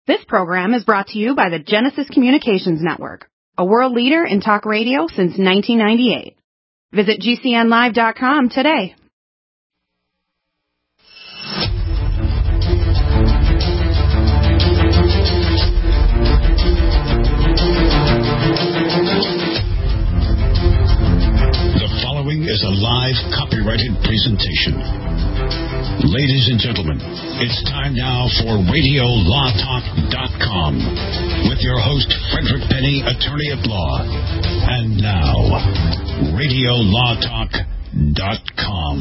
This program is brought to you by the Genesis Communications Network, a world leader in talk radio since 1998. Visit GCNlive.com today. The following is a live copyrighted presentation. Ladies and gentlemen, it's time now for RadioLawTalk.com with your host, Frederick Penny, attorney at law. And now, RadioLawTalk.com.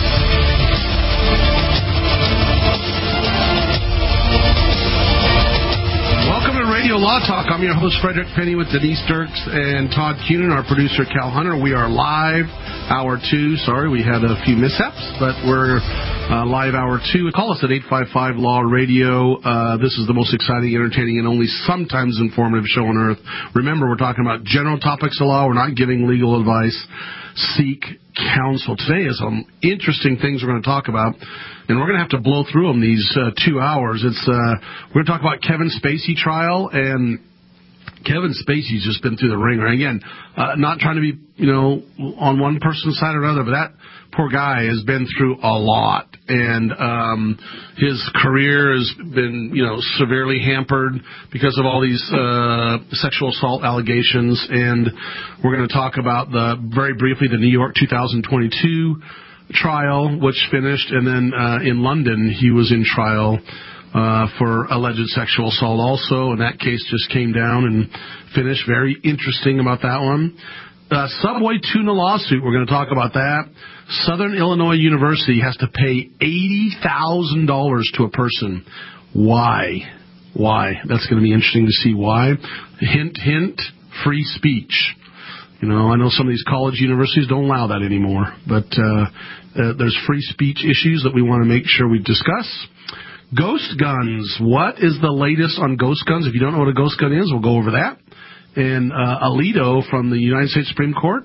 Welcome to Radio Law Talk. I'm your host, Frederick Penny, with Denise Dirks and Todd Cunin, our producer, Cal Hunter. We are live, hour 2. Sorry, we had a few mishaps, but we're live hour 2. Call us at 855 Law Radio. This is the most exciting, entertaining, and only sometimes informative show on earth. Remember, we're talking about general topics of law. We're not giving legal advice. Seek counsel. Today is some interesting things we're going to talk about, and we're going to have to blow through them these 2 hours. We're going to talk about Kevin Spacey trial, and Kevin Spacey's just been through the ringer. Again, not trying to be, on one person's side or another, but that poor guy has been through a lot, and his career has been, severely hampered because of all these sexual assault allegations. And we're going to talk about very briefly the New York 2022 trial, which finished, and then in London he was in trial for alleged sexual assault also, and that case just came down and finished. Very interesting about that one. Subway tuna lawsuit, we're going to talk about that. Southern Illinois University has to pay $80,000 to a person. Why? That's going to be interesting to see why. Hint, hint, free speech. I know some of these college universities don't allow that anymore, but there's free speech issues that we want to make sure we discuss. Ghost guns. What is the latest on ghost guns? If you don't know what a ghost gun is, we'll go over that. And Alito from the United States Supreme Court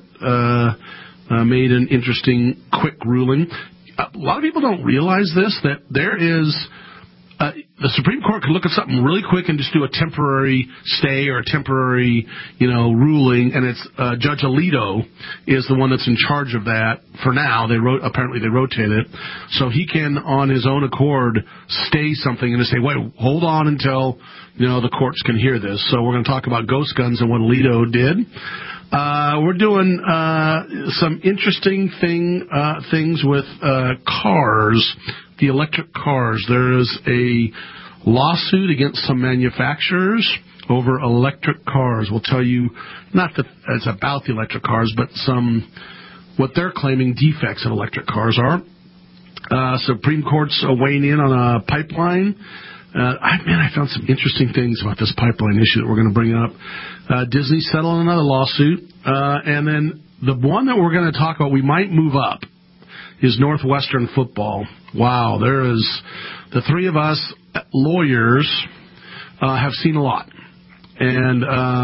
made an interesting, quick ruling. A lot of people don't realize this, that there is the Supreme Court could look at something really quick and just do a temporary stay or a temporary, ruling, and it's Judge Alito is the one that's in charge of that for now. Apparently they rotate it, so he can, on his own accord, stay something and just say, wait, hold on until the courts can hear this. So we're going to talk about ghost guns and what Alito did. We're doing some interesting things with cars. The electric cars. There is a lawsuit against some manufacturers over electric cars. We'll tell you, not that it's about the electric cars, but what they're claiming defects in electric cars are. Supreme Court's weighing in on a pipeline. I found some interesting things about this pipeline issue that we're going to bring up. Disney settled another lawsuit. And then the one that we're going to talk about, we might move up, is Northwestern football. Wow, there is the three of us lawyers have seen a lot, and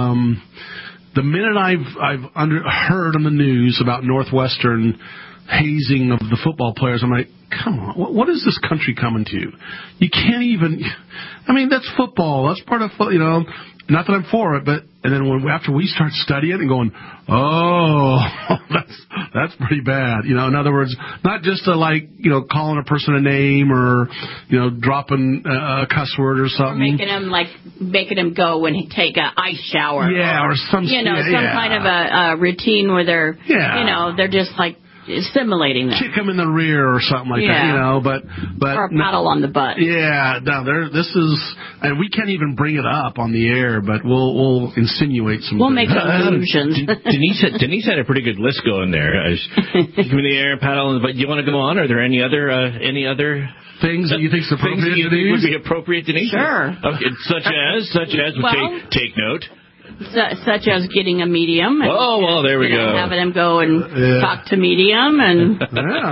the minute I've heard on the news about Northwestern hazing of the football players, I'm like, come on, what is this country coming to? You can't even. That's football. That's part of football. Not that I'm for it, but and then after we start studying and going, oh, that's pretty bad. In other words, not just calling a person a name or dropping a cuss word or something. Or making them go and take an ice shower. Yeah, or some kind of a routine where they're they're just simulating that. Kick them in the rear or something like that, but or a paddle on the butt. Yeah, no, this is, and we can't even bring it up on the air, but we'll insinuate some. We'll make allusions. Denise had a pretty good list going there. Kick them in the air, paddle on the butt. Do you want to go on? Are there any other things that you think would be appropriate, Denise? Sure. Okay, such as take note. Such as getting a medium. There we go. Having them go and talk to medium. And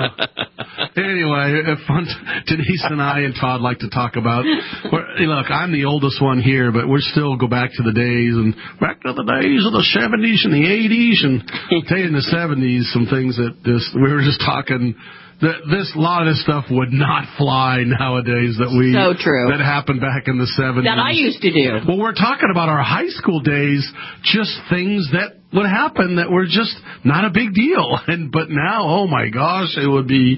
Anyway, Denise and I and Todd like to talk about. Look, I'm the oldest one here, but we still go back to the days of the 70s and the 80s, and I'll tell you in the 70s some things that we were just talking. a lot of this stuff would not fly nowadays that happened back in the 70s. That I used to do. Well, we're talking about our high school days, just things that would happen that were just not a big deal. But now, oh my gosh, it would be.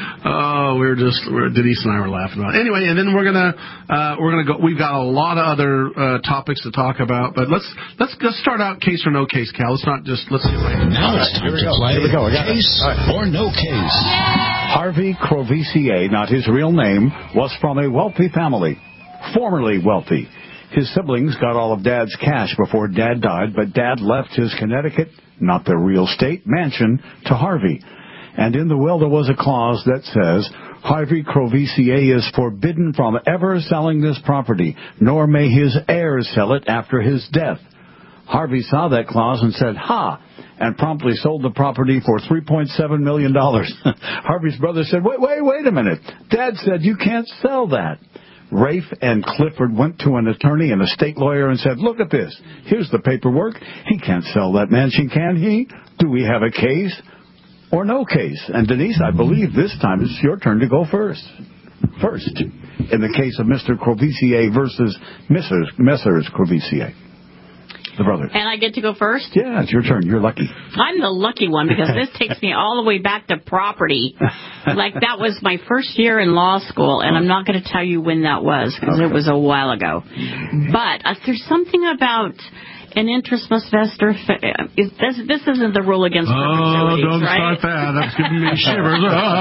Denise and I were laughing about it. Anyway, and then we're gonna go. We've got a lot of other topics to talk about, but let's start out case or no case, Cal. Let's get right. Now it's time to play Case or No Case. Harvey Crovisier, not his real name, was from a wealthy family, formerly wealthy. His siblings got all of Dad's cash before Dad died, but Dad left his Connecticut, not the real estate, mansion to Harvey. And in the will there was a clause that says, Harvey Crovisier is forbidden from ever selling this property, nor may his heirs sell it after his death. Harvey saw that clause and said, ha, and promptly sold the property for $3.7 million. Harvey's brother said, wait a minute. Dad said you can't sell that. Rafe and Clifford went to an attorney and a state lawyer and said, look at this. Here's the paperwork. He can't sell that mansion, can he? Do we have a case or no case? And Denise, I believe this time it's your turn to go first. First, in the case of Mr. Crovisier versus Messrs. Crovisier. The brothers. And I get to go first? Yeah, it's your turn. You're lucky. I'm the lucky one because this takes me all the way back to property. Like that was my first year in law school, and I'm not going to tell you when that was because it was a while ago. But there's something about an interest must vest or this isn't the rule against perpetuities, don't right? start that. That's giving me shivers.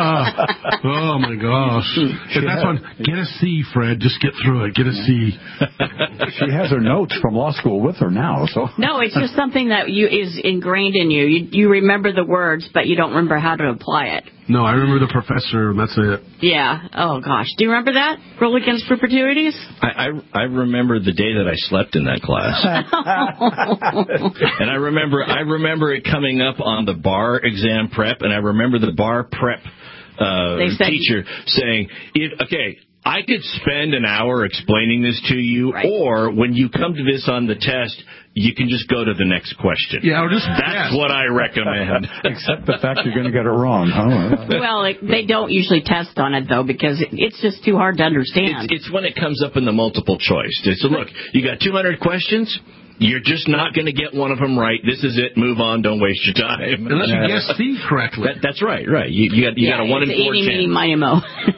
Oh my gosh! If that's one, get a C, Fred. Just get through it. Get a C. She has her notes from law school with her now. So no, it's just something that is ingrained in you. You remember the words, but you don't remember how to apply it. No, I remember the professor, and that's it. Yeah. Oh, gosh. Do you remember that? Rule against perpetuities? I remember the day that I slept in that class. And I remember it coming up on the bar exam prep, and I remember the bar prep teacher saying, I could spend an hour explaining this to you, right. Or when you come to this on the test, you can just go to the next question. Yeah, that's what I recommend. Except the fact you're going to get it wrong. Well, they don't usually test on it, though, because it's just too hard to understand. It's when it comes up in the multiple choice. So, look, you got 200 questions. You're just not going to get one of them right. This is it. Move on. Don't waste your time. Unless you guess C correctly. That's right. Right. You got a 1 in 4 chance. Eeny, meeny, miny, mo.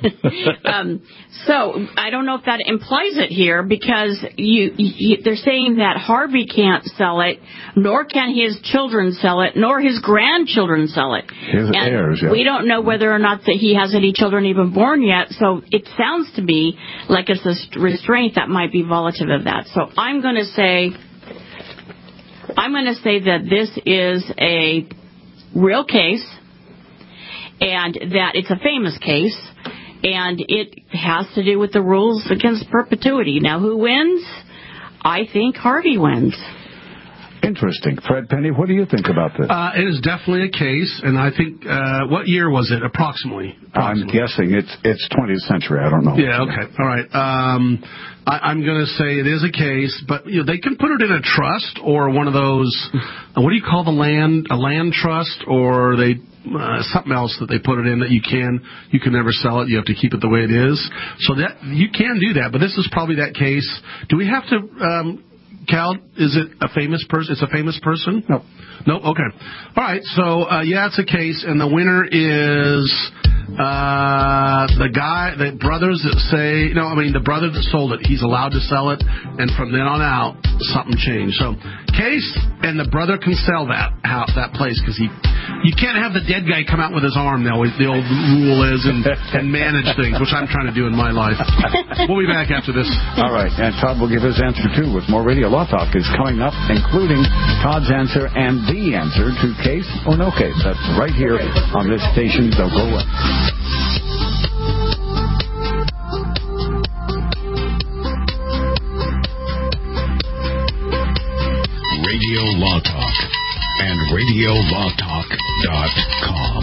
So I don't know if that implies it here because they're saying that Harvey can't sell it, nor can his children sell it, nor his grandchildren sell it. His heirs. Yeah. We don't know whether or not that he has any children even born yet. So it sounds to me like it's a restraint that might be volative of that. So I'm going to say that this is a real case and that it's a famous case and it has to do with the rules against perpetuity. Now, who wins? I think Harvey wins. Interesting. Fred Penny, what do you think about this? It is definitely a case, and I think, what year was it, approximately? I'm guessing it's 20th century. I don't know. Yeah, okay. All right. I'm going to say it is a case, but they can put it in a trust or one of those, what do you call the land? A land trust, or they something else that they put it in that you can never sell it. You have to keep it the way it is. So that you can do that, but this is probably that case. Do we have to... Cal, is it a famous person? It's a famous person? No. No? Okay. All right. So, it's a case, and the winner is the brothers that say, the brother that sold it. He's allowed to sell it, and from then on out, something changed. So, case, and the brother can sell that place, because you can't have the dead guy come out with his arm, the old rule is, and manage things, which I'm trying to do in my life. We'll be back after this. All right. And Todd will give his answer, too, with more Radio Law Talk is coming up, including Todd's answer and the answer to case or no case. That's right here on this station. Don't go away. Radio Law Talk and RadioLawTalk.com.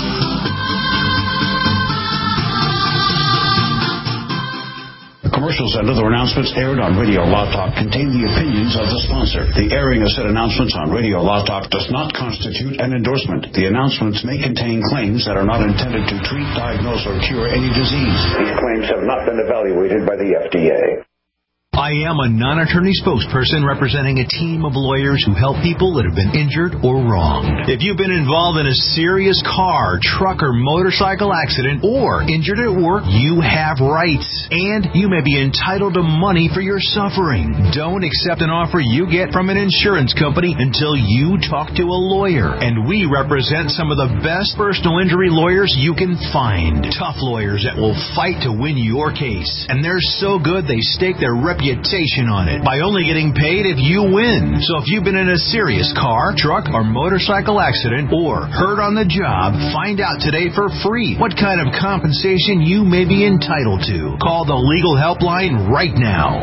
Commercials and other announcements aired on Radio Law Talk contain the opinions of the sponsor. The airing of said announcements on Radio Law Talk does not constitute an endorsement. The announcements may contain claims that are not intended to treat, diagnose, or cure any disease. These claims have not been evaluated by the FDA. I am a non-attorney spokesperson representing a team of lawyers who help people that have been injured or wronged. If you've been involved in a serious car, truck, or motorcycle accident or injured at work, you have rights, and you may be entitled to money for your suffering. Don't accept an offer you get from an insurance company until you talk to a lawyer, and we represent some of the best personal injury lawyers you can find. Tough lawyers that will fight to win your case, and they're so good they stake their reputation on it by only getting paid if you win. So if you've been in a serious car, truck, or motorcycle accident or hurt on the job, find out today for free what kind of compensation you may be entitled to. Call the legal helpline right now.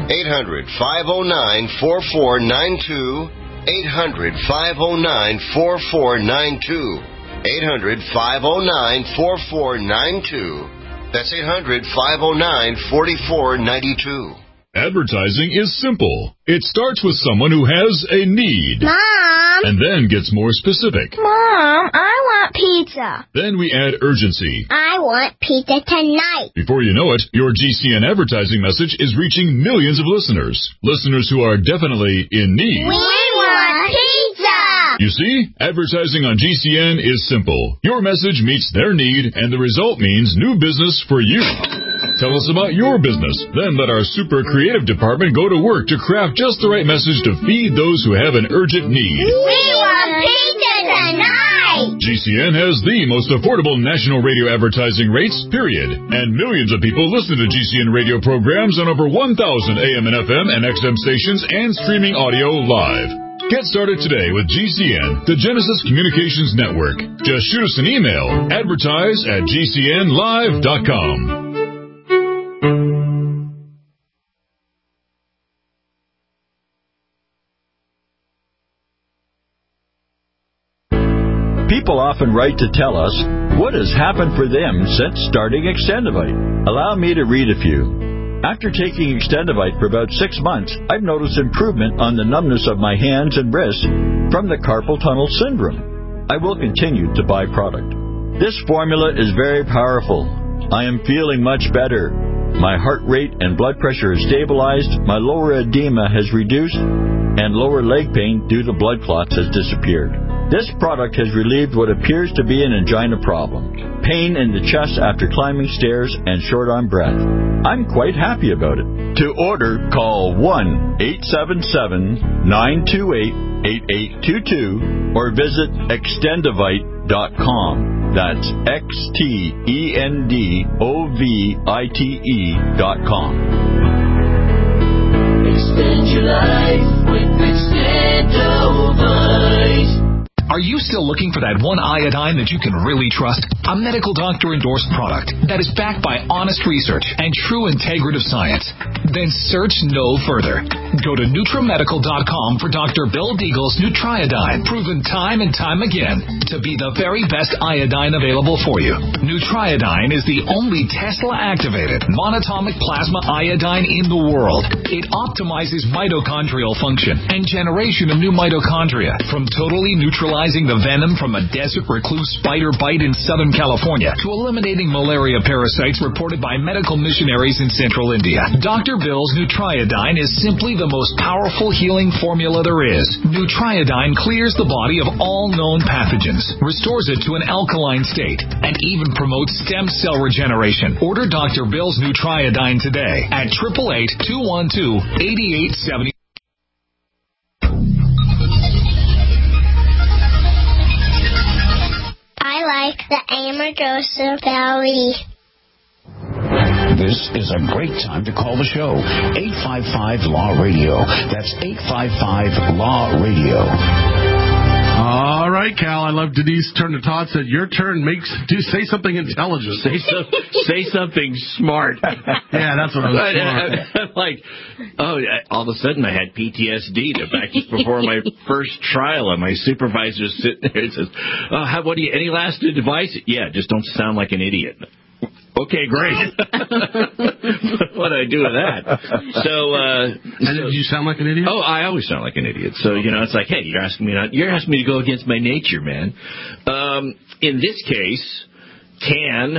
800-509-4492. 800-509-4492. 800-509-4492. That's 800-509-4492. Advertising is simple. It starts with someone who has a need. Mom! And then gets more specific. Mom, I want pizza. Then we add urgency. I want pizza tonight. Before you know it, your GCN advertising message is reaching millions of listeners. Listeners who are definitely in need. We want pizza! You see, advertising on GCN is simple. Your message meets their need, and the result means new business for you. Tell us about your business. Then let our super creative department go to work to craft just the right message to feed those who have an urgent need. We want pizza tonight! GCN has the most affordable national radio advertising rates, period. And millions of people listen to GCN radio programs on over 1,000 AM and FM and XM stations and streaming audio live. Get started today with GCN, the Genesis Communications Network. Just shoot us an email, advertise@gcnlive.com. People often write to tell us what has happened for them since starting Extendivite. Allow me to read a few. After taking Extendivite for about 6 months, I've noticed improvement on the numbness of my hands and wrists from the carpal tunnel syndrome. I will continue to buy product. This formula is very powerful. I am feeling much better. My heart rate and blood pressure is stabilized, my lower edema has reduced, and lower leg pain due to blood clots has disappeared. This product has relieved what appears to be an angina problem, pain in the chest after climbing stairs, and short on breath. I'm quite happy about it. To order, call 1-877-928-8822 or visit Extendivite.com. That's XTENDOVITE.com. Extend your life with Extendivite. Are you still looking for that one iodine that you can really trust? A medical doctor-endorsed product that is backed by honest research and true integrative science? Then search no further. Go to NutraMedical.com for Dr. Bill Deagle's Nutriodine, proven time and time again to be the very best iodine available for you. Nutriodine is the only Tesla-activated monatomic plasma iodine in the world. It optimizes mitochondrial function and generation of new mitochondria from totally neutralizing the venom from a desert recluse spider bite in Southern California to eliminating malaria parasites reported by medical missionaries in Central India. Dr. Bill's Nutriodine is simply the most powerful healing formula there is. Nutriodine clears the body of all known pathogens, restores it to an alkaline state, and even promotes stem cell regeneration. Order Dr. Bill's Nutriodine today at 888-212-8870. I like the Amargosa Valley. This is a great time to call the show. 855-LAW-RADIO. That's 855-LAW-RADIO. All right, Cal. I love Denise turned to Todd, said, your turn. Say something intelligent. Say something smart. Yeah, that's what I was smart. I'm like, all of a sudden I had PTSD back before my first trial, and my supervisor's sitting there and says, any last advice? Yeah, just don't sound like an idiot. Okay, great. What do I do with that? So, and did you sound like an idiot? Oh, I always sound like an idiot. So, it's like, hey, you're asking me to go against my nature, man. In this case, can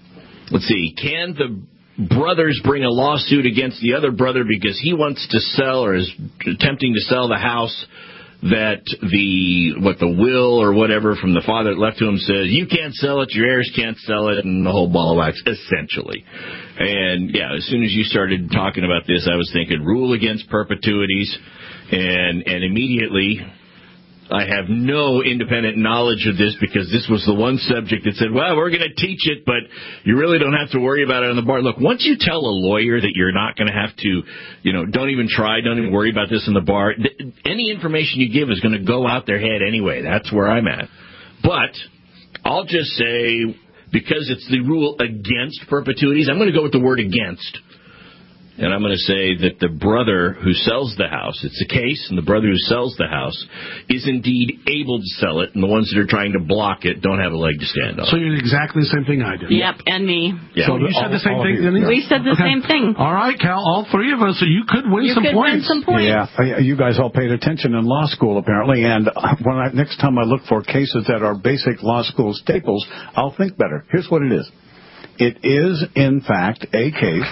the brothers bring a lawsuit against the other brother because he wants to sell or is attempting to sell the house that the will or whatever from the father that left to him says, you can't sell it, your heirs can't sell it, and the whole ball of wax, essentially. And, as soon as you started talking about this, I was thinking rule against perpetuities, and immediately I have no independent knowledge of this because this was the one subject that said, well, we're going to teach it, but you really don't have to worry about it on the bar. Look, once you tell a lawyer that you're not going to have to, don't even worry about this in the bar, any information you give is going to go out their head anyway. That's where I'm at. But I'll just say, because it's the rule against perpetuities, I'm going to go with the word against. And I'm going to say that the brother who sells the house, it's a case, and the brother who sells the house is indeed able to sell it, and the ones that are trying to block it don't have a leg to stand on. So you did exactly the same thing I did. Yep, and me. Yeah. So you said the same thing, didn't you? We said the same thing. All right, Cal, all three of us, so you could win some points. Yeah, you guys all paid attention in law school, apparently, and next time I look for cases that are basic law school staples, I'll think better. Here's what it is. It is, in fact, a case...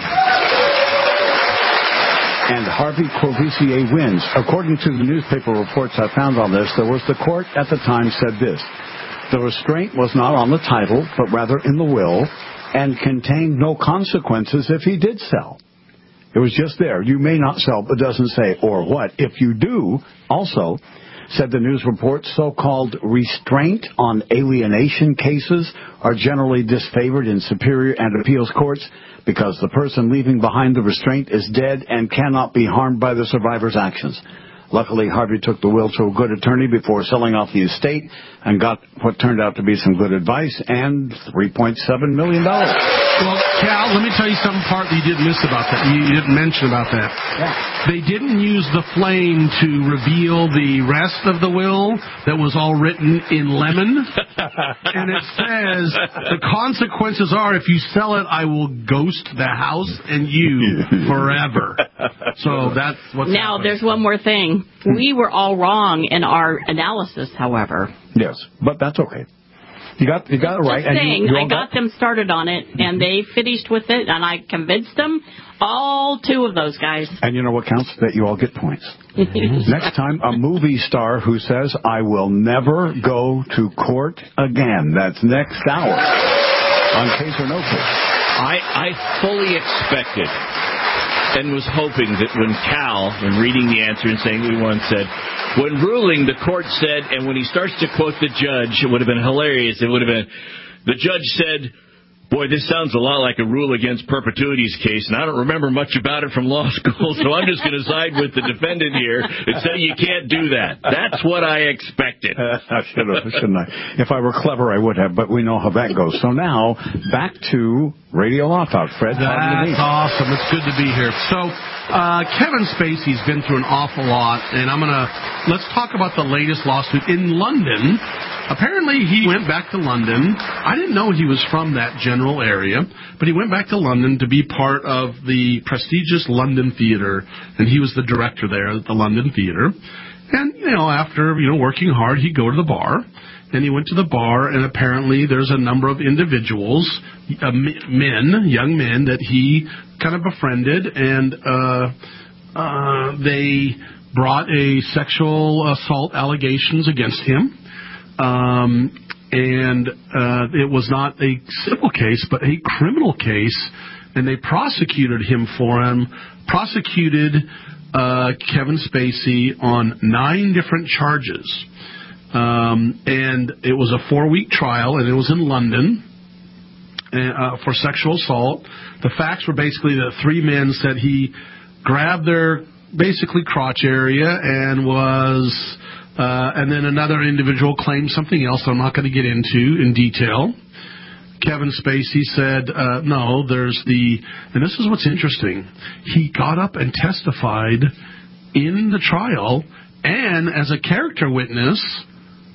and Harvey Courvoisier wins. According to the newspaper reports I found on this, the court at the time said this: the restraint was not on the title, but rather in the will, and contained no consequences if he did sell. It was just there. You may not sell, but doesn't say or what. If you do, also, said the news report, so-called restraint on alienation cases are generally disfavored in superior and appeals courts because the person leaving behind the restraint is dead and cannot be harmed by the survivor's actions. Luckily, Harvey took the will to a good attorney before selling off the estate and got what turned out to be some good advice and $3.7 million. Well, Cal, let me tell you some part that you didn't miss about that. You didn't mention about that. Yeah. They didn't use the flame to reveal the rest of the will that was all written in lemon. And it says, the consequences are, if you sell it, I will ghost the house and you forever. So that's what's Now, happening. There's one more thing. We were all wrong in our analysis, however. Yes, but that's okay. You got it right. Just saying, I got them started on it, and they finished with it, and I convinced them, all two of those guys. And you know what counts? That you all get points. Next time, a movie star who says, I will never go to court again. That's next hour on Case or No Case. I fully expected and was hoping that when Cal, when reading the answer and saying we won, said, when ruling, the court said, and when he starts to quote the judge, it would have been hilarious. It would have been, the judge said, boy, this sounds a lot like a rule against perpetuities case, and I don't remember much about it from law school, so I'm just going to side with the defendant here and say you can't do that. That's what I expected. I should have, shouldn't I? If I were clever, I would have, but we know how that goes. So now, back to Radio Law Talk. Fred, that's awesome. It's good to be here. So, Kevin Spacey's been through an awful lot, and let's talk about the latest lawsuit in London. Apparently, he went back to London. I didn't know he was from that general area, but he went back to London to be part of the prestigious London Theatre, and he was the director there at the London Theatre. And, after, working hard, he'd go to the bar, and he went to the bar, and apparently there's a number of individuals, young men, that he kind of befriended, and they brought a sexual assault allegations against him. And it was not a civil case, but a criminal case, and they prosecuted Kevin Spacey on 9 different charges. And it was a 4-week trial, and it was in London for sexual assault. The facts were basically that 3 men said he grabbed their basically crotch area and was... and then another individual claimed something else I'm not going to get into in detail. Kevin Spacey said, no, and this is what's interesting, he got up and testified in the trial, and as a character witness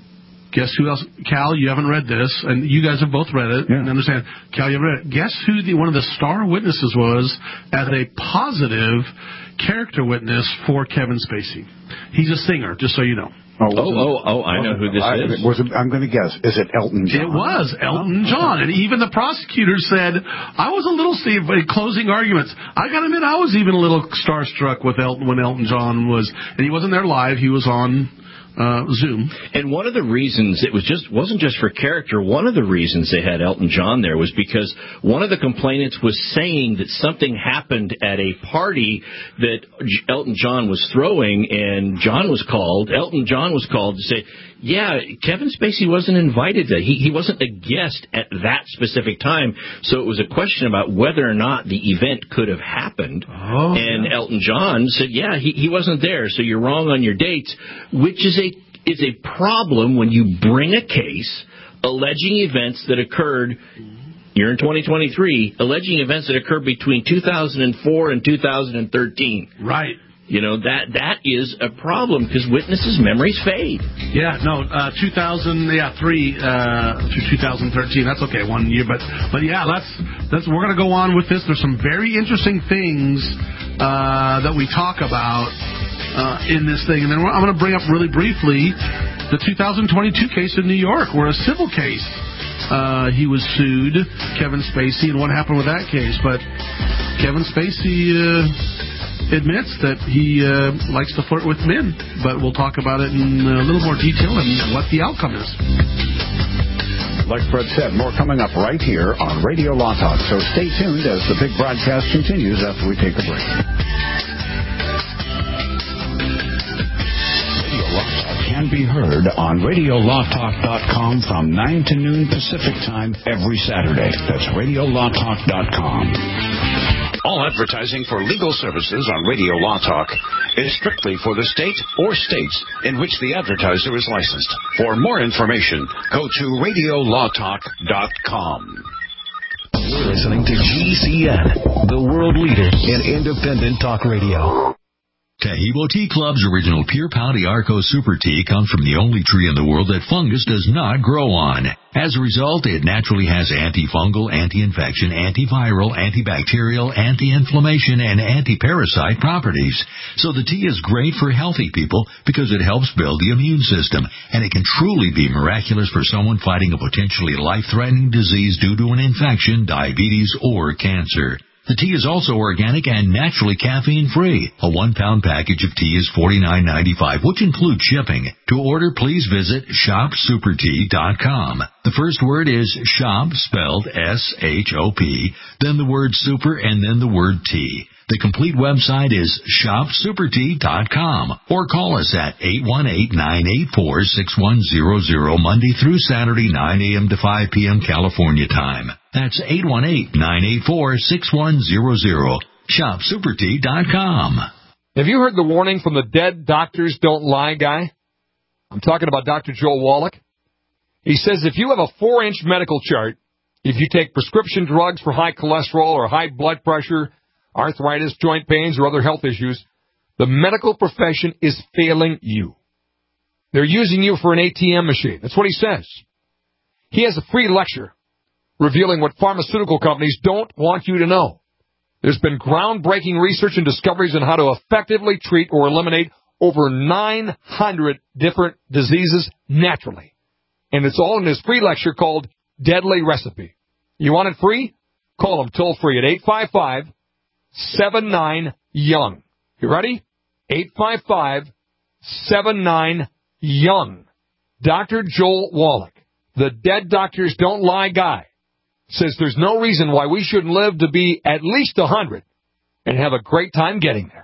Guess who else? Cal, you haven't read this, and you guys have both read it and understand. Cal, you haven't read it. Guess who one of the star witnesses was as a positive character witness for Kevin Spacey? He's a singer, just so you know. I know who this is. I'm going to guess. Is it Elton John? It was Elton John. And even the prosecutor said, I was a little, in closing arguments, I got to admit, I was even a little starstruck with Elton when Elton John was, and he wasn't there live, he was on Zoom. And one of the reasons it wasn't just for character. One of the reasons they had Elton John there was because one of the complainants was saying that something happened at a party that Elton John was throwing, and Elton John was called to say, yeah, Kevin Spacey wasn't invited. He wasn't a guest at that specific time. So it was a question about whether or not the event could have happened. And Elton John said, yeah, he wasn't there. So you're wrong on your dates, which is a problem when you bring a case alleging events that occurred. You're in 2023, alleging events that occurred between 2004 and 2013. Right. You know, that is a problem because witnesses' memories fade. 2003 through 2013. That's okay, 1 year. But yeah, that's we're going to go on with this. There's some very interesting things that we talk about in this thing. And then I'm going to bring up really briefly the 2022 case in New York, where a civil case, he was sued, Kevin Spacey, and what happened with that case. But Kevin Spacey admits that he likes to flirt with men, but we'll talk about it in a little more detail and what the outcome is. Like Fred said, more coming up right here on Radio Law Talk, so stay tuned as the big broadcast continues after we take a break. Radio Law Talk can be heard on RadioLawTalk.com from 9 to noon Pacific Time every Saturday. That's RadioLawTalk.com. All advertising for legal services on Radio Law Talk is strictly for the state or states in which the advertiser is licensed. For more information, go to RadioLawTalk.com. You're listening to GCN, the world leader in independent talk radio. Taheebo Tea Club's original Pure Pouty Arco Super Tea comes from the only tree in the world that fungus does not grow on. As a result, it naturally has antifungal, anti-infection, antiviral, antibacterial, anti-inflammation, and anti-parasite properties. So the tea is great for healthy people because it helps build the immune system, and it can truly be miraculous for someone fighting a potentially life-threatening disease due to an infection, diabetes, or cancer. The tea is also organic and naturally caffeine-free. A 1-pound package of tea is $49.95, which includes shipping. To order, please visit shopsupertea.com. The first word is shop, spelled S-H-O-P, then the word super, and then the word tea. The complete website is shopsupertea.com, or call us at 818-984-6100, Monday through Saturday, 9 a.m. to 5 p.m. California time. That's 818-984-6100, shopsupertea.com. Have you heard the warning from the Dead Doctors Don't Lie guy? I'm talking about Dr. Joel Wallach. He says if you have a 4-inch medical chart, if you take prescription drugs for high cholesterol or high blood pressure, arthritis, joint pains, or other health issues, the medical profession is failing you. They're using you for an ATM machine. That's what he says. He has a free lecture revealing what pharmaceutical companies don't want you to know. There's been groundbreaking research and discoveries on how to effectively treat or eliminate over 900 different diseases naturally. And it's all in his free lecture called Deadly Recipe. You want it free? Call him toll free at 855-79-YOUNG. You ready? 855-79-YOUNG. Dr. Joel Wallach, the Dead Doctors Don't Lie guy, says there's no reason why we shouldn't live to be at least 100 and have a great time getting there.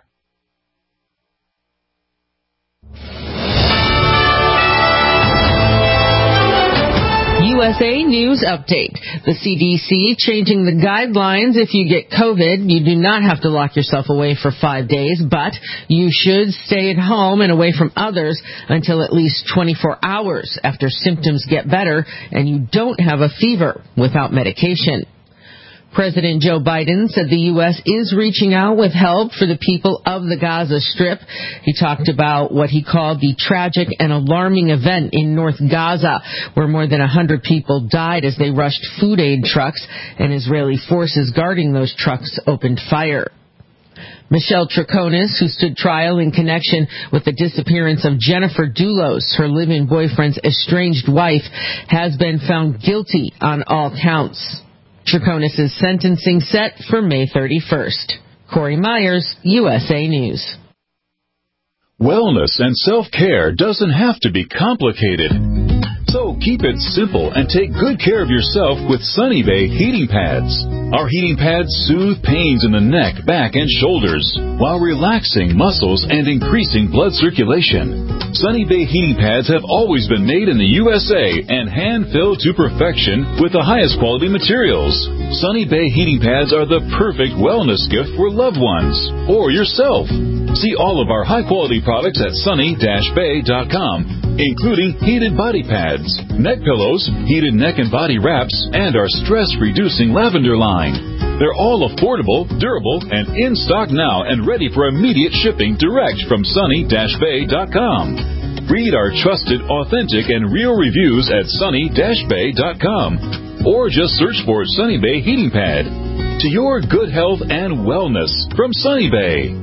USA News Update. The CDC changing the guidelines. If you get COVID, you do not have to lock yourself away for 5 days, but you should stay at home and away from others until at least 24 hours after symptoms get better and you don't have a fever without medication. President Joe Biden said the U.S. is reaching out with help for the people of the Gaza Strip. He talked about what he called the tragic and alarming event in North Gaza, where more than 100 people died as they rushed food aid trucks, and Israeli forces guarding those trucks opened fire. Michelle Troconis, who stood trial in connection with the disappearance of Jennifer Dulos, her live-in boyfriend's estranged wife, has been found guilty on all counts. Troconis' sentencing set for May 31st. Corey Myers, USA News. Wellness and self-care doesn't have to be complicated. So keep it simple and take good care of yourself with Sunny Bay heating pads. Our heating pads soothe pains in the neck, back, and shoulders while relaxing muscles and increasing blood circulation. Sunny Bay heating pads have always been made in the USA and hand-filled to perfection with the highest quality materials. Sunny Bay heating pads are the perfect wellness gift for loved ones or yourself. See all of our high-quality products at sunny-bay.com, including heated body pads, neck pillows, heated neck and body wraps, and our stress-reducing lavender line. They're all affordable, durable, and in stock now and ready for immediate shipping direct from sunny-bay.com. Read our trusted, authentic, and real reviews at sunny-bay.com, or just search for Sunny Bay Heating Pad. To your good health and wellness from Sunny Bay.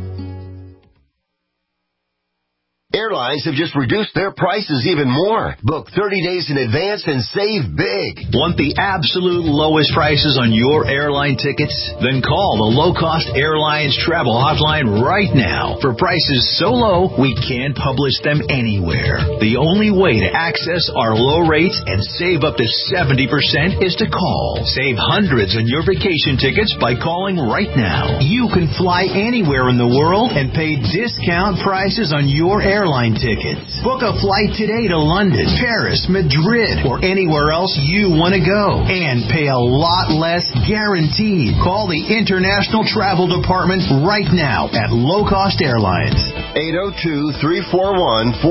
Airlines have just reduced their prices even more. Book 30 days in advance and save big. Want the absolute lowest prices on your airline tickets? Then call the Low Cost Airlines Travel Hotline right now for prices so low we can't publish them anywhere. The only way to access our low rates and save up to 70% is to call. Save hundreds on your vacation tickets by calling right now. You can fly anywhere in the world and pay discount prices on your airline tickets. Book a flight today to London, Paris, Madrid, or anywhere else you want to go and pay a lot less guaranteed. Call the International Travel Department right now at Low Cost Airlines. 802-341-4535.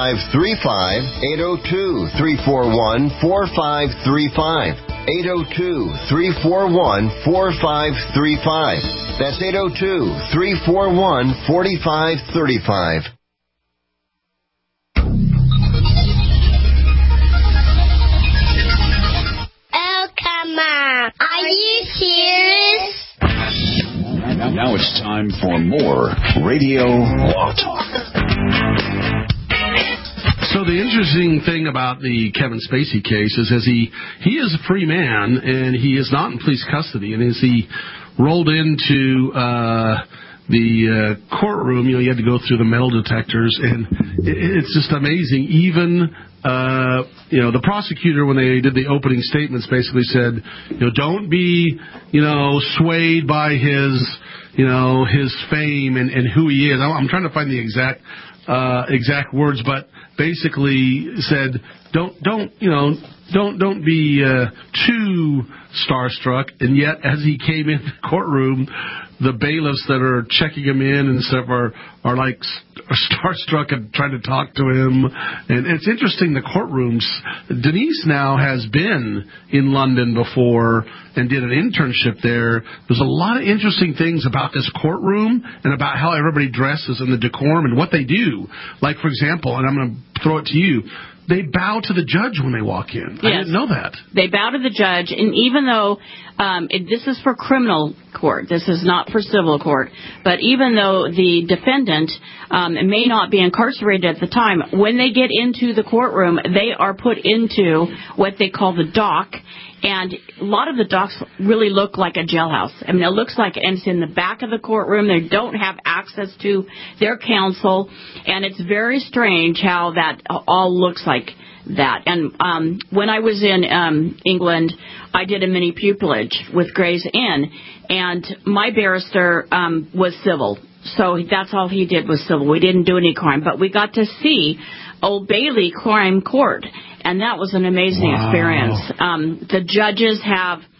802-341-4535. 802-341-4535. That's 802-341-4535. Are you serious? Now it's time for more Radio Law Talk. So the interesting thing about the Kevin Spacey case is as he is a free man and he is not in police custody, and as he rolled into the courtroom, you had to go through the metal detectors, and it's just amazing. Even the prosecutor, when they did the opening statements, basically said, don't be, swayed by his fame and who he is. I'm trying to find the exact words, but basically said, don't be too starstruck. And yet, as he came in the courtroom, the bailiffs that are checking him in and stuff are like starstruck and trying to talk to him. And it's interesting, the courtrooms. Denise now has been in London before and did an internship there. There's a lot of interesting things about this courtroom and about how everybody dresses and the decorum and what they do. Like, for example, and I'm going to throw it to you, they bow to the judge when they walk in. Yes. I didn't know that. They bow to the judge, and even though this is for criminal court, this is not for civil court, but even though the defendant may not be incarcerated at the time, when they get into the courtroom, they are put into what they call the dock. And a lot of the docks really look like a jailhouse. I mean, it looks like it's in the back of the courtroom. They don't have access to their counsel. And it's very strange how that all looks like that. And when I was in England, I did a mini pupillage with Gray's Inn. And my barrister was civil. So that's all he did was civil. We didn't do any crime. But we got to see Old Bailey Crime Court. And that was an amazing experience. The judges have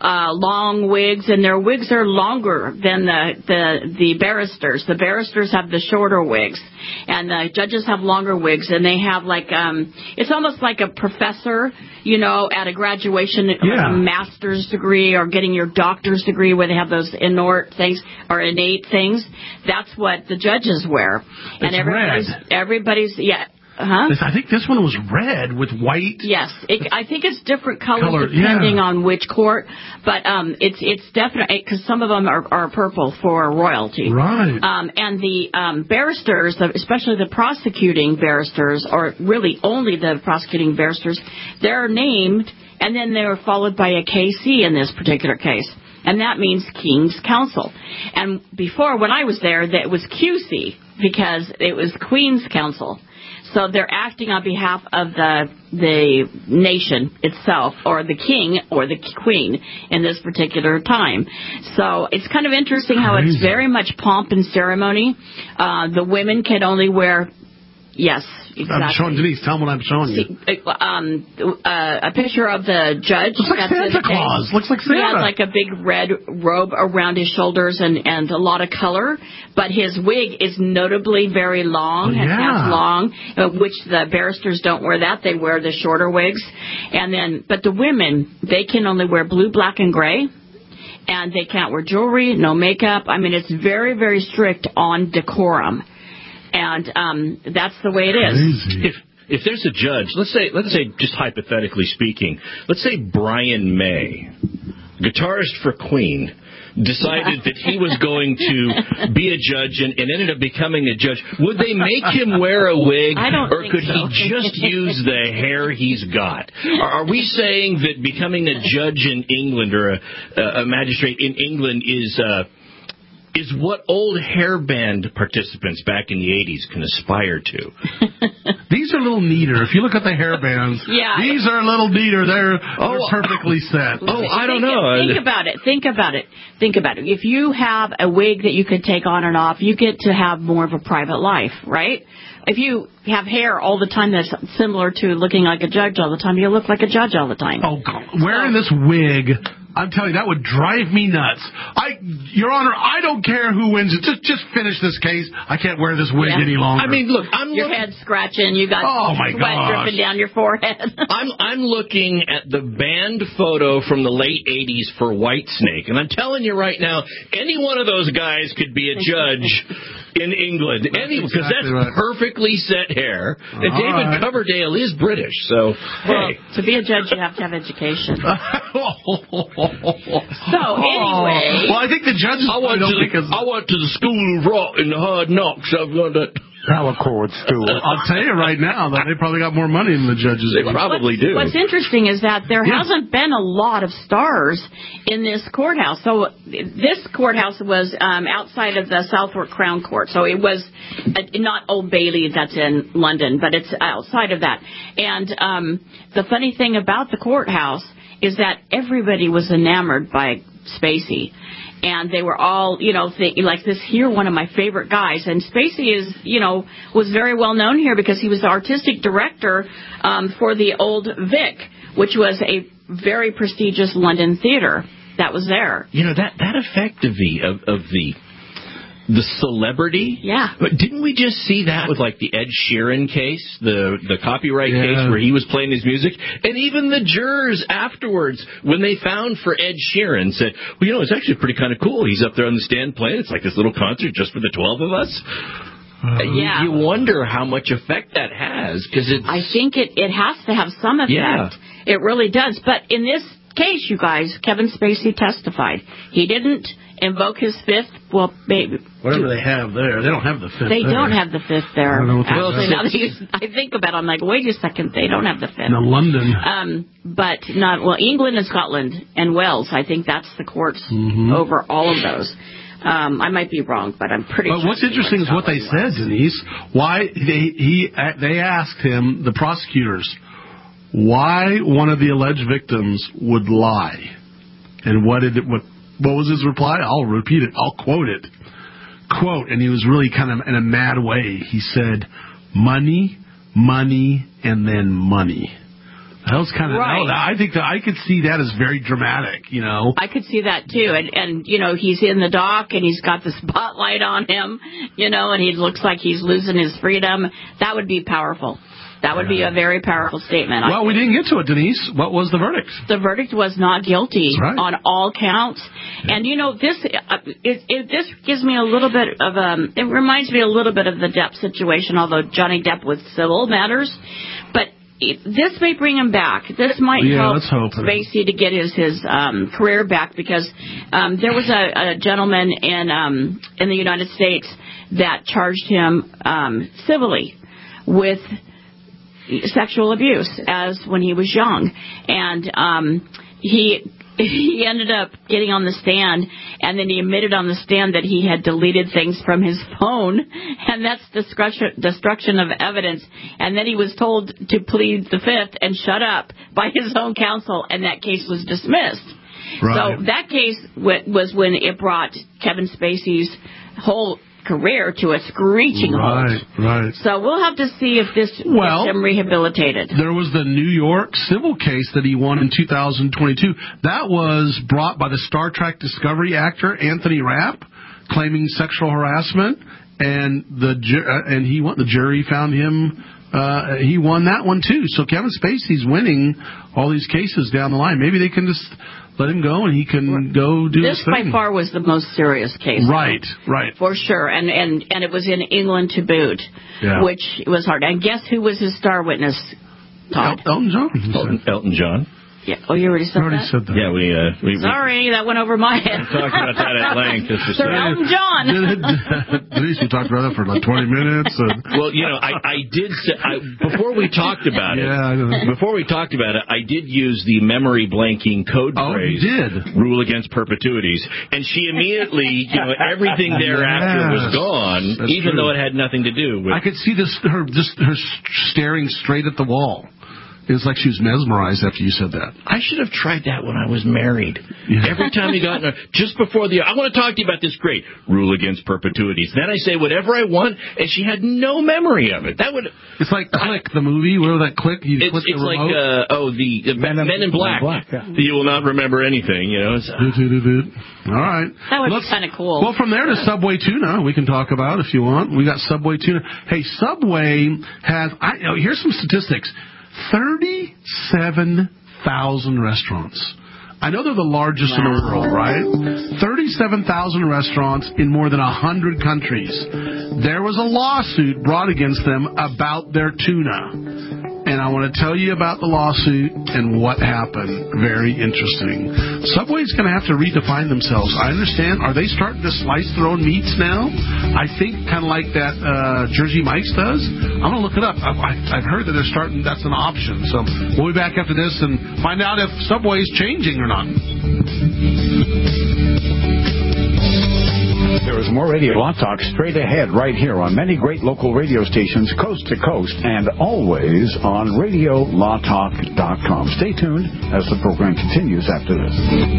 long wigs, and their wigs are longer than the barristers. The barristers have the shorter wigs, and the judges have longer wigs, and they have like it's almost like a professor, at a graduation, like a master's degree or getting your doctor's degree, where they have those innate things. That's what the judges wear. It's and everybody's I think this one was red with white. Yes, I think it's different colors depending on which court, but it's definitely, because some of them are purple for royalty. Right. And the barristers, especially the prosecuting barristers, or really only the prosecuting barristers, they're named, and then they're followed by a KC in this particular case. And that means King's Counsel. And before, when I was there, that was QC, because it was Queen's Counsel. So they're acting on behalf of the nation itself, or the king or the queen in this particular time. So it's kind of interesting how it's very much pomp and ceremony. The women can only wear, yes, exactly. I'm showing Denise. Tell them what I'm showing you. A picture of the judge. Looks like Santa Claus. Looks like Santa. He has like a big red robe around his shoulders and a lot of color. But his wig is notably very long. It has long, which the barristers don't wear that. They wear the shorter wigs. But the women, they can only wear blue, black, and gray. And they can't wear jewelry, no makeup. I mean, it's very, very strict on decorum. And that's the way it is. If there's a judge, let's say, just hypothetically speaking, let's say Brian May, guitarist for Queen, decided that he was going to be a judge and ended up becoming a judge, would they make him wear a wig, or could he just use the hair he's got? Are we saying that becoming a judge in England or a magistrate in England is what old hairband participants back in the 80s can aspire to? These are a little neater. If you look at the hairbands, these are a little neater. They're perfectly set. I don't know. Think about it. If you have a wig that you could take on and off, you get to have more of a private life, right? If you have hair all the time that's similar to looking like a judge all the time, you look like a judge all the time. Oh, wearing this wig, I'm telling you, that would drive me nuts. Your Honor, I don't care who wins it. Just finish this case. I can't wear this wig any longer. I mean, look, your head scratching. You got sweat dripping down your forehead. I'm looking at the banned photo from the late 80s for Whitesnake, and I'm telling you right now, any one of those guys could be a judge in England. Because that's perfectly set hair. And David Coverdale is British, so hey. To be a judge, you have to have education. So anyway, I think the judges. I went to the school of rock and the hard knocks. I've got that. Palacord school. I'll tell you right now that they probably got more money than the judges. They probably do. What's interesting is that there hasn't been a lot of stars in this courthouse. So this courthouse was outside of the Southwark Crown Court. So it was not Old Bailey that's in London, but it's outside of that. And the funny thing about the courthouse is that everybody was enamored by Spacey. And they were all, like this here, one of my favorite guys. And Spacey is, was very well known here because he was the artistic director for the Old Vic, which was a very prestigious London theater that was there. That effect of the celebrity. Yeah. But didn't we just see that with like the Ed Sheeran case, the copyright case where he was playing his music? And even the jurors afterwards, when they found for Ed Sheeran, said, well, it's actually pretty kind of cool. He's up there on the stand playing. It's like this little concert just for the 12 of us. You wonder how much effect that has. I think it has to have some effect. Yeah. It really does. But in this case, you guys, Kevin Spacey testified. He didn't invoke his fifth. Well, maybe. Whatever they have there. They don't have the fifth They don't have the fifth there. I don't know what actually, now that I think about it, I'm like, wait a second. They don't have the fifth. No, London. But England and Scotland and Wales. I think that's the courts over all of those. I might be wrong, but I'm pretty sure. But what's interesting is what they said, Denise. Why they asked him, the prosecutors, why one of the alleged victims would lie. And what was his reply? I'll repeat it. I'll quote it. Quote, and he was really kind of in a mad way. He said, money, money, and then money. That was kind of right. I think that I could see that as very dramatic, you know. I could see that too, and you know, he's in the dock and he's got the spotlight on him, you know, and he looks like he's losing his freedom. That would be powerful. That would be a very powerful statement. Well, we didn't get to it, Denise. What was the verdict? The verdict was not guilty on all counts. Yeah. And, you know, this gives me a little bit of it reminds me a little bit of the Depp situation, although Johnny Depp with civil matters. But this may bring him back. This might help Spacey to get his career back, because there was a gentleman in the United States that charged him civilly with sexual abuse as when he was young, and he ended up getting on the stand, and then he admitted on the stand that he had deleted things from his phone, and that's destruction of evidence. And then he was told to plead the fifth and shut up by his own counsel, and that case was dismissed. Right. So that case was when it brought Kevin Spacey's whole career to a screeching halt. Right. So we'll have to see if this gets him rehabilitated. There was the New York civil case that he won in 2022. That was brought by the Star Trek Discovery actor Anthony Rapp, claiming sexual harassment, and he won. The jury found him. He won that one too. So Kevin Spacey's winning all these cases down the line. Maybe they can just let him go and he can go do his thing. This by far was the most serious case. Right. For sure. And it was in England to boot, which was hard. And guess who was his star witness, Todd? Elton John. Elton John. Yeah. Oh, you already said that? Yeah, we Sorry, that went over my head. We talked about that at length. Sir Elton John. Denise, we talked about that for like 20 minutes. Well, you know, I did say, before we talked about it. Before we talked about it, I did use the memory blanking code phrase. You did. Rule against perpetuities, and she immediately, you know, everything thereafter was gone, even though it had nothing to do with. I could see her staring straight at the wall. It was like she was mesmerized after you said that. I should have tried that when I was married. Yeah. Every time you got just before I want to talk to you about this great rule against perpetuities. Then I say whatever I want, and she had no memory of it. That would. It's like Click, the movie. Where that Click? You click the remote. It's like Men in Black. You will not remember anything. You know. All right. That would be kind of cool. Well, from there to Subway Tuna, we can talk about if you want. We got Subway Tuna. Hey, Subway has. Here's some statistics. 37,000 restaurants. I know they're the largest in the world, right? 37,000 restaurants in more than 100 countries. There was a lawsuit brought against them about their tuna. And I want to tell you about the lawsuit and what happened. Very interesting. Subway's going to have to redefine themselves. I understand. Are they starting to slice their own meats now? I think kind of like that Jersey Mike's does. I'm going to look it up. I've heard that they're starting. That's an option. So we'll be back after this and find out if Subway's changing or not. There is more Radio Law Talk straight ahead right here on many great local radio stations coast to coast and always on RadioLawTalk.com. Stay tuned as the program continues after this.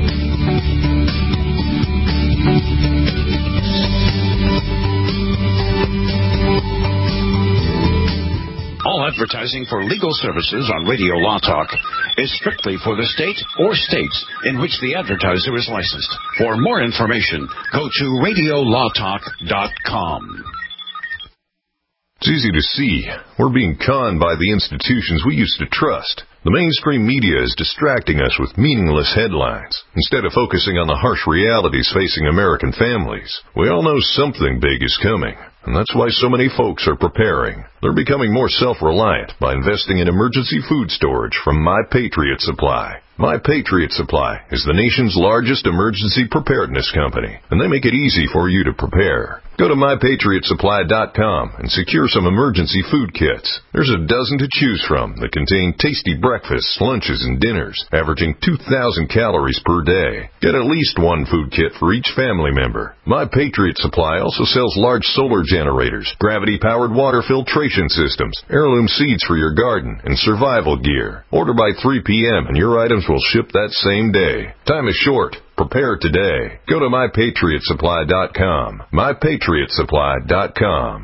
All advertising for legal services on Radio Law Talk is strictly for the state or states in which the advertiser is licensed. For more information, go to RadioLawTalk.com. It's easy to see. We're being conned by the institutions we used to trust. The mainstream media is distracting us with meaningless headlines instead of focusing on the harsh realities facing American families. We all know something big is coming, and that's why so many folks are preparing. They're becoming more self-reliant by investing in emergency food storage from My Patriot Supply. My Patriot Supply is the nation's largest emergency preparedness company, and they make it easy for you to prepare. Go to MyPatriotSupply.com and secure some emergency food kits. There's a dozen to choose from that contain tasty breakfasts, lunches, and dinners, averaging 2,000 calories per day. Get at least one food kit for each family member. My Patriot Supply also sells large solar generators, gravity-powered water filtration systems, heirloom seeds for your garden, and survival gear. Order by 3 p.m. and your items will ship that same day. Time is short. Prepare today. Go to MyPatriotSupply.com. MyPatriotSupply.com.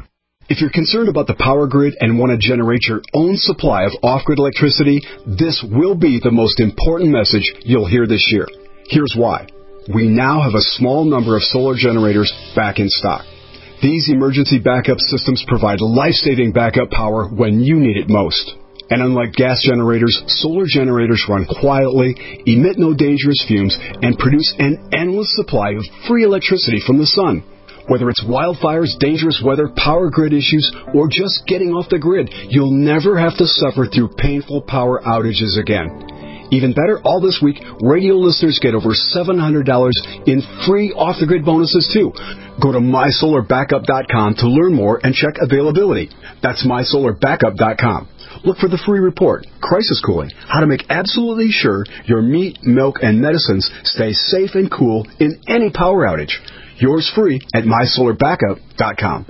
If you're concerned about the power grid and want to generate your own supply of off-grid electricity, this will be the most important message you'll hear this year. Here's why. We now have a small number of solar generators back in stock. These emergency backup systems provide life-saving backup power when you need it most. And unlike gas generators, solar generators run quietly, emit no dangerous fumes, and produce an endless supply of free electricity from the sun. Whether it's wildfires, dangerous weather, power grid issues, or just getting off the grid, you'll never have to suffer through painful power outages again. Even better, all this week, radio listeners get over $700 in free off-the-grid bonuses, too. Go to MySolarBackup.com to learn more and check availability. That's MySolarBackup.com. Look for the free report, Crisis Cooling, how to make absolutely sure your meat, milk, and medicines stay safe and cool in any power outage. Yours free at MySolarBackup.com.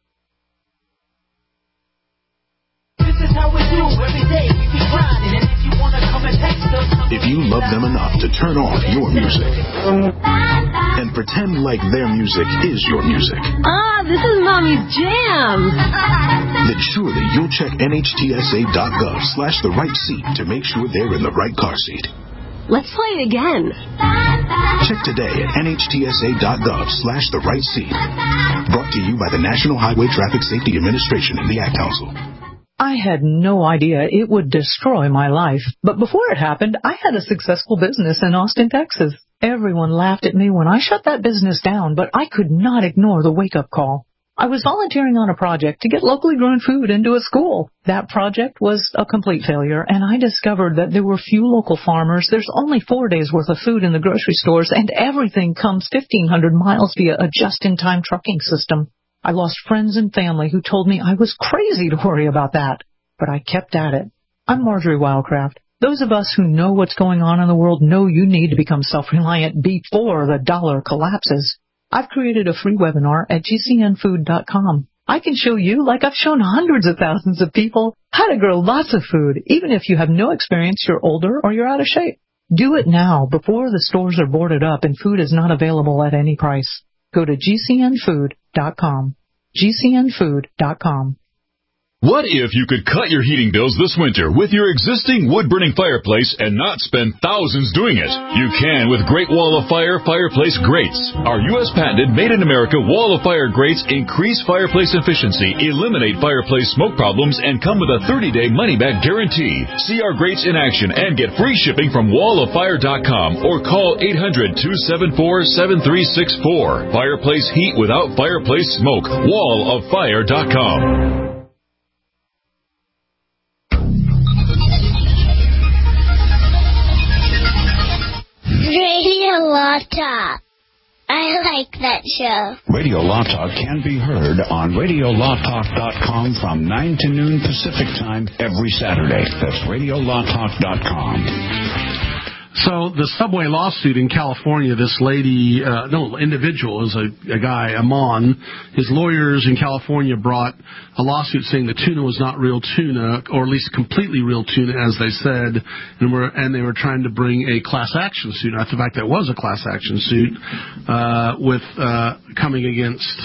This is how we do every day. We be grinding, and if you want to come and text us, if you love them enough to turn off your music and pretend like their music is your music. This is Mommy's jam. Then surely you'll check NHTSA.gov/the-right-seat to make sure they're in the right car seat. Let's play it again. Check today at NHTSA.gov/the-right-seat. Brought to you by the National Highway Traffic Safety Administration and the Ad Council. I had no idea it would destroy my life. But before it happened, I had a successful business in Austin, Texas. Everyone laughed at me when I shut that business down, but I could not ignore the wake-up call. I was volunteering on a project to get locally grown food into a school. That project was a complete failure, and I discovered that there were few local farmers. There's only 4 days' worth of food in the grocery stores, and everything comes 1,500 miles via a just-in-time trucking system. I lost friends and family who told me I was crazy to worry about that, but I kept at it. I'm Marjorie Wildcraft. Those of us who know what's going on in the world know you need to become self-reliant before the dollar collapses. I've created a free webinar at GCNfood.com. I can show you, like I've shown hundreds of thousands of people, how to grow lots of food, even if you have no experience, you're older, or you're out of shape. Do it now, before the stores are boarded up and food is not available at any price. Go to GCNfood.com. GCNfood.com. What if you could cut your heating bills this winter with your existing wood-burning fireplace and not spend thousands doing it? You can with Great Wall of Fire fireplace grates. Our U.S.-patented, made-in-America Wall of Fire grates increase fireplace efficiency, eliminate fireplace smoke problems, and come with a 30-day money-back guarantee. See our grates in action and get free shipping from walloffire.com or call 800-274-7364. Fireplace heat without fireplace smoke. walloffire.com. Radio Law Talk. I like that show. Radio Law Talk can be heard on RadioLawTalk.com from 9 to noon Pacific Time every Saturday. That's RadioLawTalk.com. So the Subway lawsuit in California, this lady, individual, is a guy, Amon. His lawyers in California brought a lawsuit saying the tuna was not real tuna, or at least completely real tuna, as they said, and they were trying to bring a class action suit. In fact, that was a class action suit coming against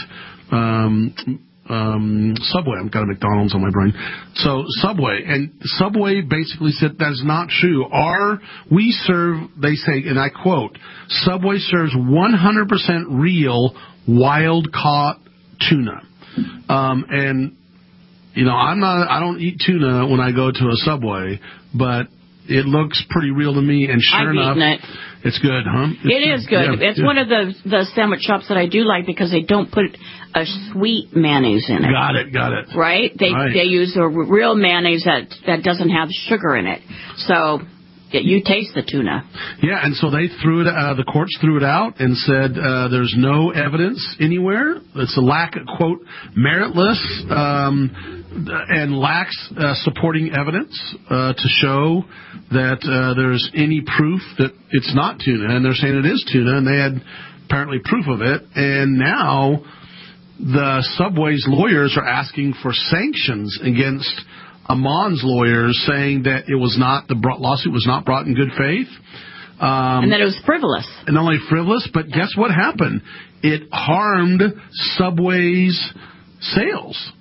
Subway. I've got a McDonald's on my brain. So Subway basically said that's not true. They say, and I quote, Subway serves 100% real wild-caught tuna. And, I don't eat tuna when I go to a Subway, but it looks pretty real to me, and sure enough, it's good, huh? It is good. It's one of the sandwich shops that I do like because they don't put a sweet mayonnaise in it. Got it. Right? They use a real mayonnaise that doesn't have sugar in it. So you taste the tuna. Yeah, and so they threw it. The courts threw it out and said there's no evidence anywhere. It's a lack of, quote, meritless and lacks supporting evidence to show that there's any proof that it's not tuna. And they're saying it is tuna, and they had apparently proof of it. And now the Subway's lawyers are asking for sanctions against Amon's lawyers, saying that the lawsuit was not brought in good faith. And that it was frivolous. And not only frivolous, but guess what happened? It harmed Subway's sales.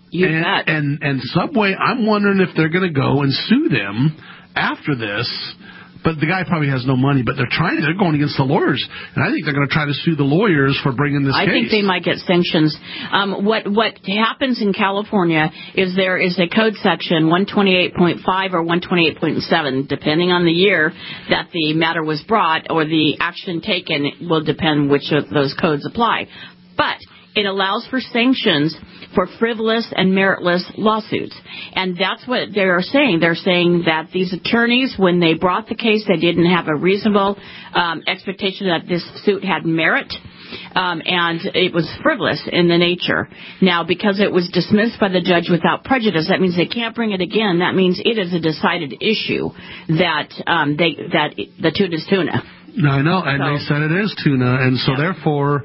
And Subway, I'm wondering if they're going to go and sue them after this. But the guy probably has no money, but they're going against the lawyers. And I think they're going to try to sue the lawyers for bringing this case. I think they might get sanctions. What happens in California is there is a code section, 128.5 or 128.7, depending on the year that the matter was brought or the action taken will depend which of those codes apply. But it allows for sanctions for frivolous and meritless lawsuits. And that's what they are saying. They're saying that these attorneys, when they brought the case, they didn't have a reasonable expectation that this suit had merit, and it was frivolous in the nature. Now, because it was dismissed by the judge without prejudice, that means they can't bring it again. That means it is a decided issue that the tuna is tuna. I know, and they said it is tuna, and so therefore,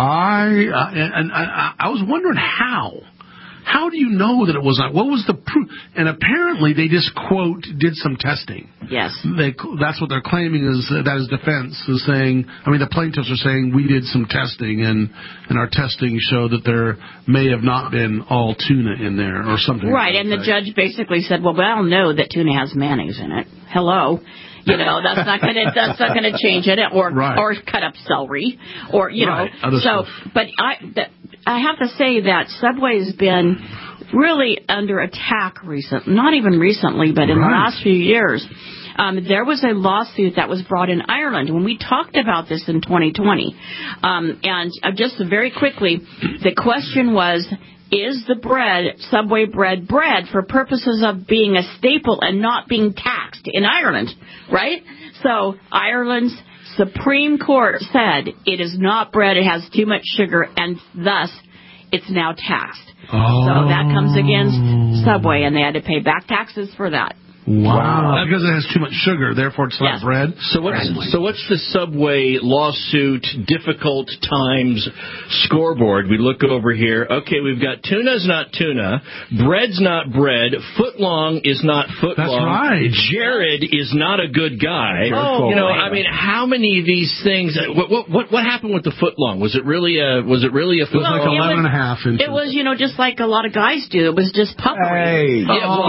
I was wondering how. How do you know that it was not? What was the proof? And apparently they just, quote, did some testing. Yes. That's what they're claiming that is defense is saying, the plaintiffs are saying we did some testing and our testing showed that there may have not been all tuna in there or something. Right, and the judge basically said, well, we all know that tuna has mayonnaise in it. Hello. That's not going to change it, or cut up celery, or So, but I have to say that Subway has been really under attack recently. Not even recently, but in the last few years. There was a lawsuit that was brought in Ireland when we talked about this in 2020, and just very quickly, the question was, is the Subway bread for purposes of being a staple and not being taxed in Ireland, right? So Ireland's Supreme Court said it is not bread, it has too much sugar, and thus it's now taxed. So that comes against Subway, and they had to pay back taxes for that. Wow. Because it has too much sugar, therefore it's not bread. So what's the Subway lawsuit difficult times scoreboard? We look over here. Okay, we've got tuna's not tuna, bread's not bread, footlong is not footlong. That's right. Jared is not a good guy. How many of these things? What happened with the footlong? Was it really a footlong? It was like 11 and a half inches. It was, just like a lot of guys do. It was just puffery.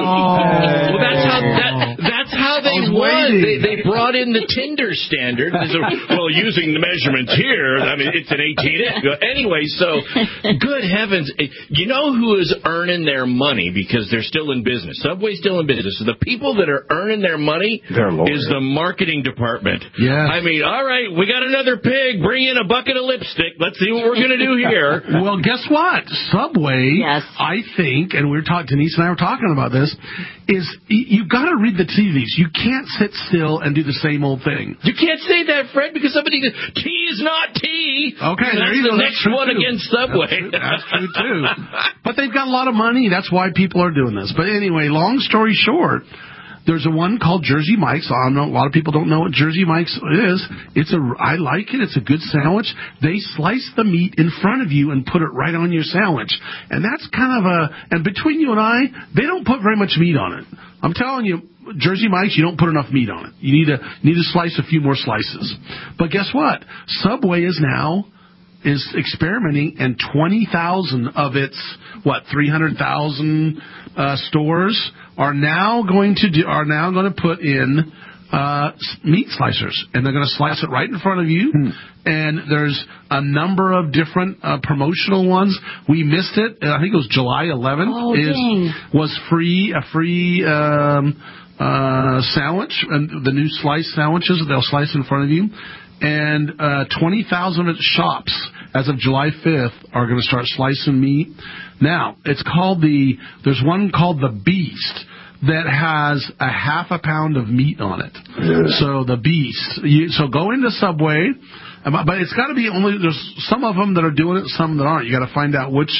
That's how they won. They brought in the Tinder standard. Using the measurements here, it's an 18-inch. Anyway, so good heavens. You know who is earning their money because they're still in business? Subway's still in business. So the people that are earning their money is the marketing department. Yeah. All right, we got another pig. Bring in a bucket of lipstick. Let's see what we're going to do here. Well, guess what? Subway, I think, and Denise and I were talking about this, is you got to read the tea leaves. You can't sit still and do the same old thing. You can't say that, Fred, because somebody goes, tea is not tea. Okay, that's the next one against Subway. That's true, too. But they've got a lot of money. That's why people are doing this. But anyway, long story short, there's a one called Jersey Mike's. I know a lot of people don't know what Jersey Mike's is. I like it. It's a good sandwich. They slice the meat in front of you and put it right on your sandwich. And that's kind of and between you and I, they don't put very much meat on it. I'm telling you, Jersey Mike's, you don't put enough meat on it. You need to slice a few more slices. But guess what? Subway is experimenting, and 20,000 of its 300,000 stores are now going to put in meat slicers, and they're going to slice it right in front of you. And there's a number of different promotional ones. We missed it. I think it was July 11th. Was a free sandwich, and the new slice sandwiches that they'll slice in front of you. And 20,000 of its shops as of July 5th are going to start slicing meat. Now, there's one called the Beast that has a half a pound of meat on it. So the Beast. So go into Subway, but it's got to be there's some of them that are doing it, some that aren't. You got to find out which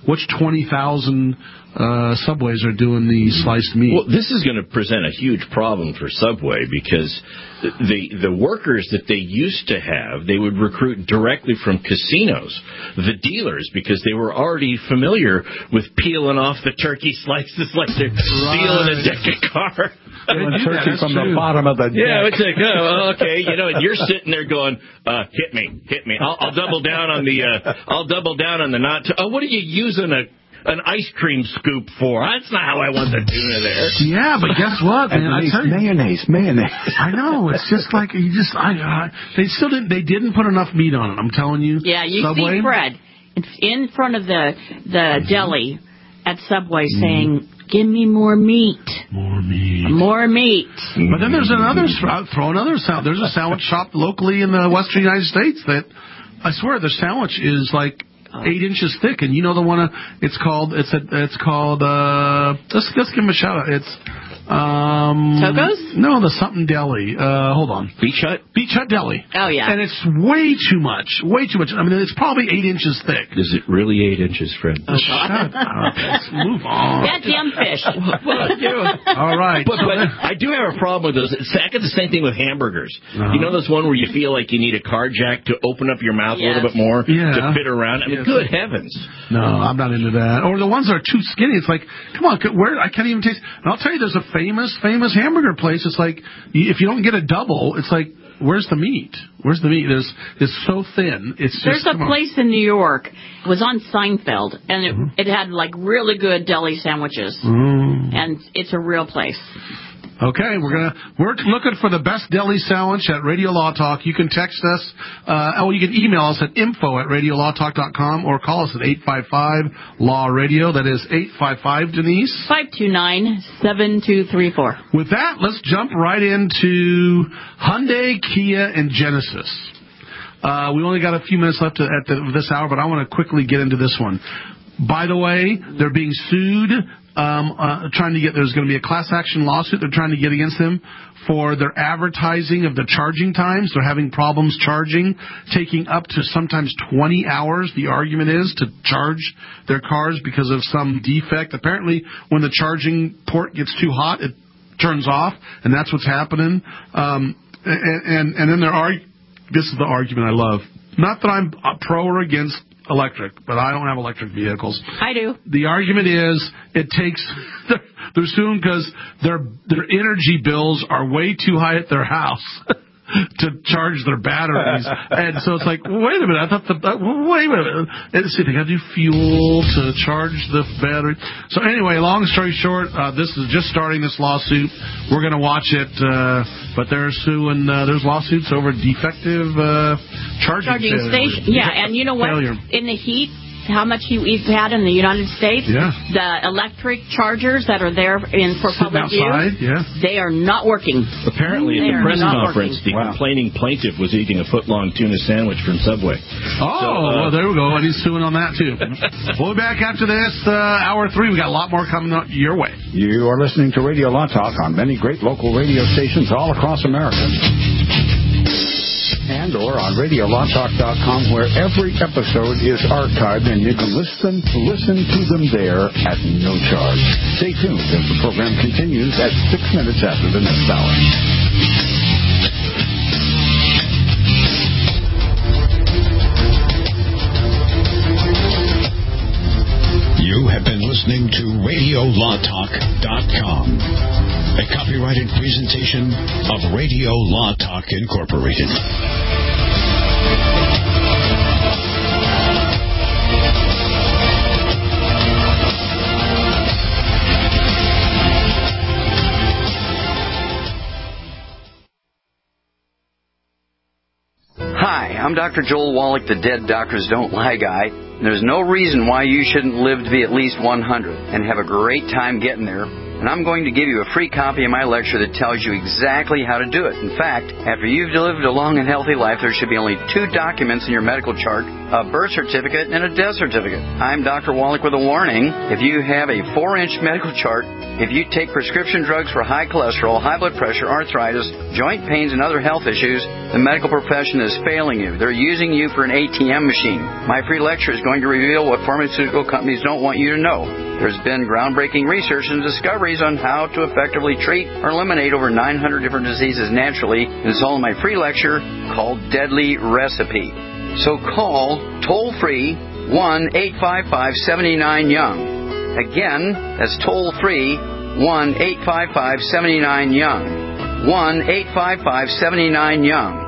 20,000 Subways are doing the sliced meat. Well, this is going to present a huge problem for Subway because the workers that they used to have, they would recruit directly from casinos, the dealers, because they were already familiar with peeling off the turkey slices like they're stealing a deck of cards. Turkey from the bottom of the deck. Yeah, it's like, okay, and you're sitting there going, hit me. I'll double down on the, what are you using an ice cream scoop for? That's not how I want the tuna there. Yeah, but guess what, man? I tell you, mayonnaise. I know. It's just like they didn't put enough meat on it. I'm telling you. Yeah, you Subway, see Fred in front of the deli at Subway saying, "Give me more meat." More meat. More meat. But then there's throw another sandwich. There's a sandwich shop locally in the western United States that, I swear, the sandwich is like 8 inches thick, and you know the one. It's called. Let's give him a shout out. It's Togo's? No, the something deli. Hold on. Beach Hut? Beach Hut Deli. Oh, yeah. And it's way too much. Way too much. I mean, it's probably 8 inches thick. Is it really 8 inches, Fred? Shut up. Let's move on. That's young fish. All right. But I do have a problem with those. I get the same thing with hamburgers. You know this one where you feel like you need a car jack to open up your mouth a little bit more to fit around? I mean, good heavens. No, I'm not into that. Or the ones that are too skinny. It's like, come on, I can't even taste. And I'll tell you, there's a famous hamburger place. It's like, if you don't get a double, it's like, where's the meat? Where's the meat? It's so thin. There's a place in New York. It was on Seinfeld, and it had like really good deli sandwiches. And it's a real place. Okay, we're looking for the best deli sandwich at Radio Law Talk. You can text us, you can email us at info@radiolawtalk.com or call us at 855-LAW-RADIO. That is 855, Denise? 529-7234. With that, let's jump right into Hyundai, Kia, and Genesis. We only got a few minutes left at this hour, but I want to quickly get into this one. By the way, they're being sued. There's going to be a class action lawsuit they're trying to get against them for their advertising of the charging times. They're having problems charging, taking up to sometimes 20 hours. The argument is to charge their cars because of some defect. Apparently, when the charging port gets too hot, it turns off, and that's what's happening. And then this is the argument I love. Not that I'm pro or against electric, but I don't have electric vehicles. I do. The argument is they're suing because their energy bills are way too high at their house to charge their batteries. And so it's like, wait a minute, wait a minute. Let's see, they got to do fuel to charge the battery. So anyway, long story short, this is just starting this lawsuit. We're going to watch it, but they're suing, there's lawsuits over defective charging station. Yeah, and you know what? Failure. In the heat, how much we've had in the United States, the electric chargers that are there for public outside, use, they are not working. Apparently, at the press conference, the complaining plaintiff was eating a foot-long tuna sandwich from Subway. Well, there we go. And he's suing on that, too. We'll be back after this, hour 3. We got a lot more coming up your way. You are listening to Radio Law Talk on many great local radio stations all across America. And or on RadioLawTalk.com, where every episode is archived and you can listen to them there at no charge. Stay tuned as the program continues at 6 minutes after the next hour. You have been listening to RadioLawTalk.com, a copyrighted presentation of Radio Law Talk Incorporated. Hi, I'm Dr. Joel Wallach, the Dead Doctors Don't Lie guy. There's no reason why you shouldn't live to be at least 100 and have a great time getting there. And I'm going to give you a free copy of my lecture that tells you exactly how to do it. In fact, after you've lived a long and healthy life, there should be only 2 documents in your medical chart, a birth certificate and a death certificate. I'm Dr. Wallach with a warning. If you have a 4-inch medical chart, if you take prescription drugs for high cholesterol, high blood pressure, arthritis, joint pains, and other health issues, the medical profession is failing you. They're using you for an ATM machine. My free lecture is going to reveal what pharmaceutical companies don't want you to know. There's been groundbreaking research and discoveries on how to effectively treat or eliminate over 900 different diseases naturally. It's all in my free lecture called Deadly Recipe. So call toll-free 1-855-79-YOUNG. Again, that's toll-free 1-855-79-YOUNG. 1-855-79-YOUNG.